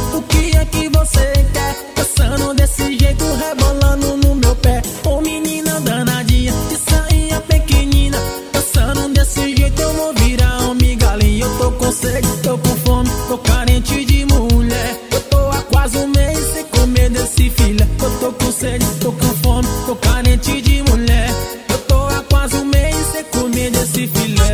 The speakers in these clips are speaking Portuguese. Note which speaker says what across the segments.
Speaker 1: O que é que você quer? Dançando desse jeito, rebolando no meu pé. Ô menina danadinha, de sainha pequenina. Dançando desse jeito eu vou virar uma migalhinha. Eu tô com sede, tô com fome, tô carente de mulher. Eu tô há quase um mês sem comer desse filé. Eu tô com sede, tô com fome, tô carente de mulher. Eu tô há quase um mês sem comer desse filé.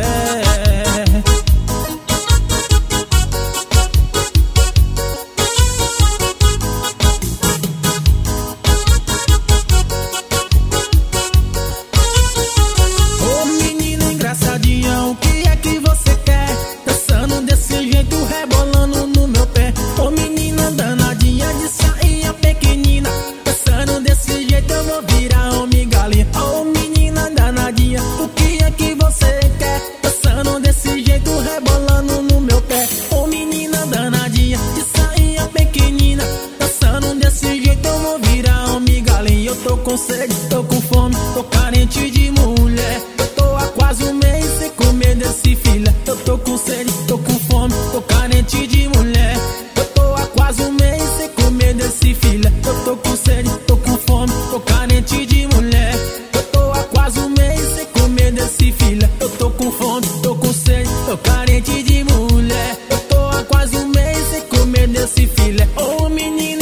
Speaker 1: O que é que você quer? Dançando desse jeito, rebolando no meu pé. Ô menina danadinha, de sainha pequenina. Dançando desse jeito eu vou virar uma migalhinha. Ô menina danadinha, o que é que você quer? Dançando desse jeito, rebolando no meu pé. Ô menina danadinha, de sainha pequenina. Dançando desse jeito eu vou virar uma migalhinha. Eu tô com sede, tô com fome, tô carente de mulher. Eu tô há quase um mês sem comer desse filé. Eu tô com sede, tô com fome, tô carente de mulher. Eu tô há quase um mês sem comer desse filé. Eu tô com sede, tô com fome, tô carente de mulher. Eu tô há quase um mês sem comer desse filé. Eu tô com fome, tô com sede, tô carente de mulher. Eu tô há quase um mês sem comer desse filé. Ô menina